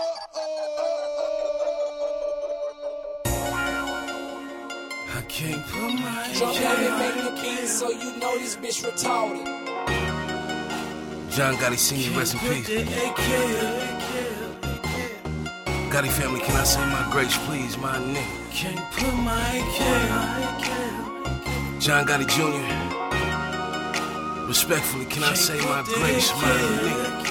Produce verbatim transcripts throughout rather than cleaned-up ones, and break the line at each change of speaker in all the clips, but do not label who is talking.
I can't put my
Drunk and make the beat, so you know this bitch retarded.
John Gotti Senior, rest in peace. Gotti family, can I say my grace, please, my nigga?
Can't put my K.
John Gotti Junior Respectfully, can I say my grace, my nigga?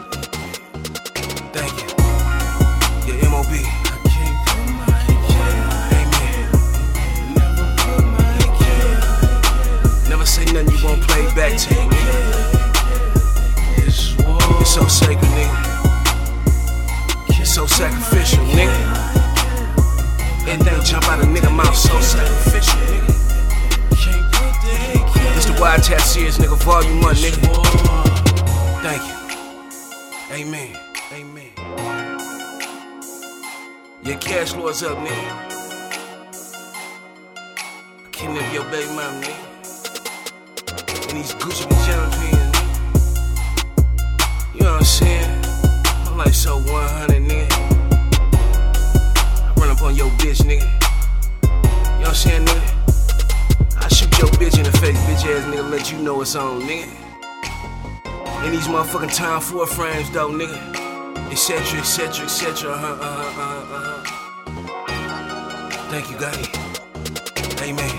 Thank you. Your M O B.
I can't put my K.
Amen.
Never put my K.
Never say nothing you won't play back to you, nigga.
It's war.
It's so sacred, nigga. It's so sacrificial, nigga. Anything jump out of nigga mouth, so sacrificial, nigga.
Can't put the A K.
It's the Wiretap Series, nigga, volume one, nigga.
War.
Thank you. Amen. Amen. Your cash flow is up, nigga. I can't live your baby mama, nigga. And these Gucci pajamas, nigga. You know what I'm saying? I'm like so one hundred, nigga. I run up on your bitch, nigga. You know what I'm saying, nigga? I shoot your bitch in the face, bitch ass nigga, let you know it's on, nigga. In these motherfucking time four frames, though, nigga. Etc, etc, etc, uh-huh, uh-huh, uh-huh, uh-huh. Thank you, Gotti. Amen.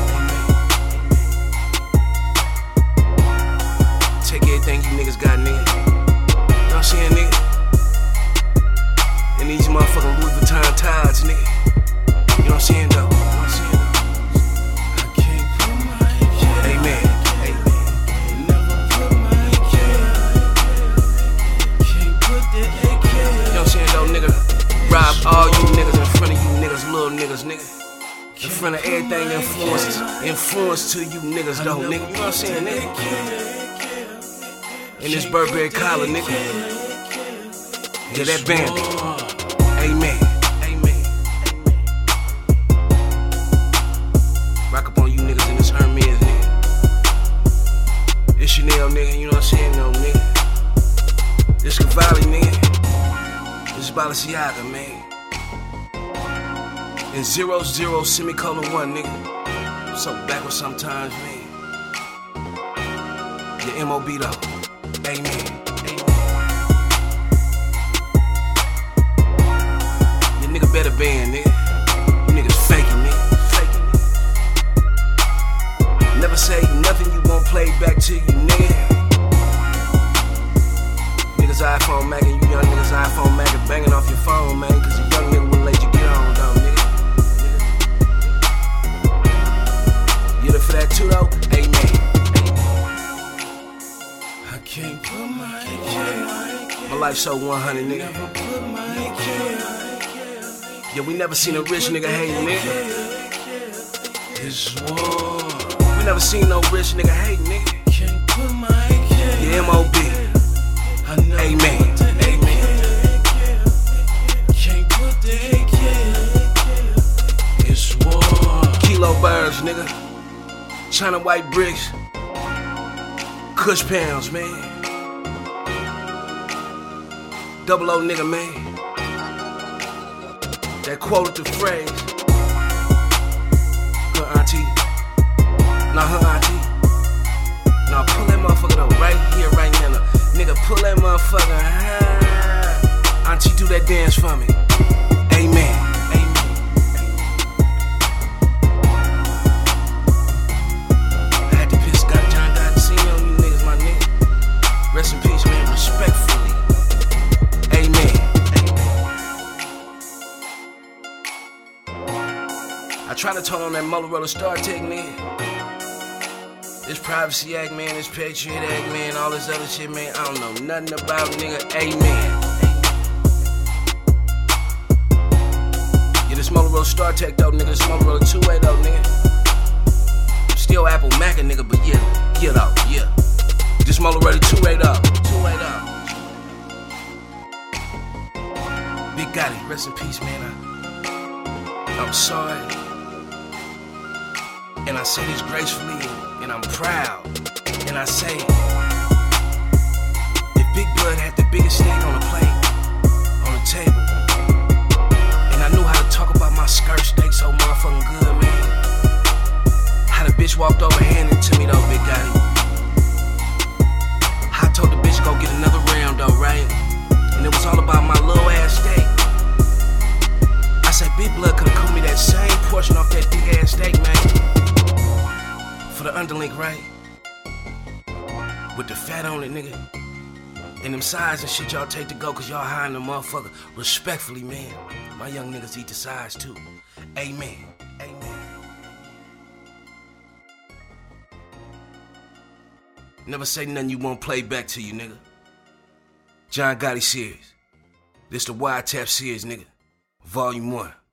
Amen. Take everything you niggas got, nigga. You know what I'm saying, nigga? And these motherfucking Louis Vuitton ties, nigga. You know what I'm saying, though? You know what I'm saying, though?
I can't put my K.
Amen.
Never put my K. Can't put the A K.
You know what I'm saying, though, nigga? Rob all you niggas in front of you niggas, little niggas, nigga. In front of everything influences, influence to you niggas, though, nigga. You know what I'm saying, nigga? In this Burberry collar, nigga. Yeah, that bandit. Amen. Amen. Rock up on you niggas in this Hermes, nigga. This Chanel, nigga. You know what I'm saying, though, nigga? This Cavalli, nigga. This Balenciaga, man. And zero zero semicolon one, nigga. I'm so backwards sometimes, man. Your M O B though. Amen. Amen. Your nigga better band, nigga. You niggas faking, nigga. Faking, nigga. Never say nothing you won't play back to you, nigga. Niggas iPhone Mac and you young niggas iPhone Mac and banging off your phone, man. Cause a young nigga wouldn't let you get on, though, nigga. You look for that too, though? Amen.
I can't put my K.
My life so one hundred, nigga.
Never put my K.
Yeah, we never seen a rich nigga hate, nigga.
It's war.
We never seen no rich nigga hate, nigga.
Can't put my K.
Your M O B.
I never
Amen.
put the A K.
Amen.
Can't put the A K. It's war.
Kilo birds, nigga. China white bricks. Kush pounds, man. Double O nigga, man. That quoted the phrase. Her auntie. Nah, her auntie. Nah, pull that motherfucker though, right here, right now. Nigga, pull that motherfucker. Ah. Auntie, do that dance for me. Amen. Amen. I had to piss God John Gotti Senior on you niggas, my nigga. Rest in peace, man. Respectfully. Amen. I try to turn on that Motorola StarTech, nigga. This Privacy Act, man, this Patriot Act, man, all this other shit, man, I don't know nothing about, nigga. Amen. Yeah, this Motorola StarTech, though, nigga. This Motorola two way, though, nigga. I'm still Apple Mac, nigga, but yeah, yeah, though, yeah. This Motorola two way, though. two way, though. Big Gotti, rest in peace, man. I, I'm sorry. And I say this gracefully, and I'm proud. And I say, if Big Blood had the biggest steak on the plate, on the table, man. And it was all about my little ass steak. I said, Big Blood could've cooked me that same portion off that big ass steak, man. For the underlink, right? With the fat on it, nigga. And them sides and shit y'all take to go cause y'all high in the motherfucker. Respectfully, man. My young niggas eat the sides too. Amen. Amen. Never say nothing you won't play back to you, nigga. John Gotti series. This the Wiretap series, nigga. Volume one.